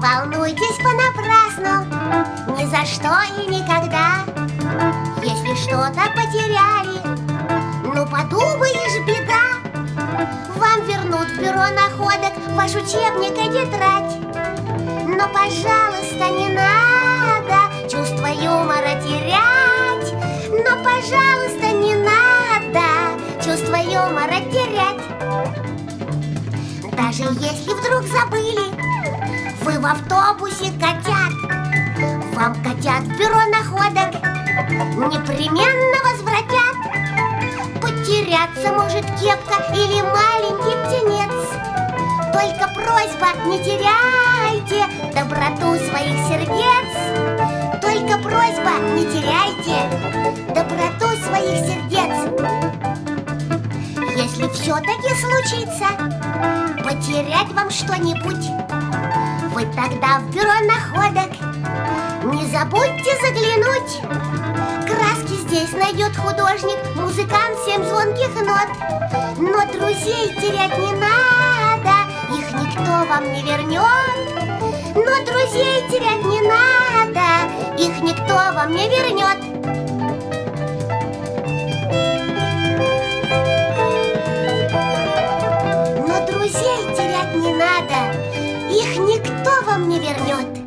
волнуйтесь понапрасну, ни за что и никогда. Если что-то потеряли, ну подумаешь, беда. Вам вернут в бюро находок ваш учебник и тетрадь. Но, пожалуйста, не надо чувство юмора терять. Но, пожалуйста, не надо чувство юмора терять. Даже если вдруг забыли вы в автобусе котят, вам котят в бюро находок непременно возвратят. Потеряться может кепка или маленький птенец. Только просьба, не теряйте доброту своих сердец. Только просьба, не теряйте доброту своих сердец. Если все-таки случится потерять вам что-нибудь, вы тогда в бюро находок не забудьте заглянуть. Краски здесь найдет художник, музыкант 7 звонких нот. Но друзей терять не надо, их никто вам не вернет. Но друзей терять не надо, их никто вам не вернет. Но друзей терять не надо, их никто вам не вернет.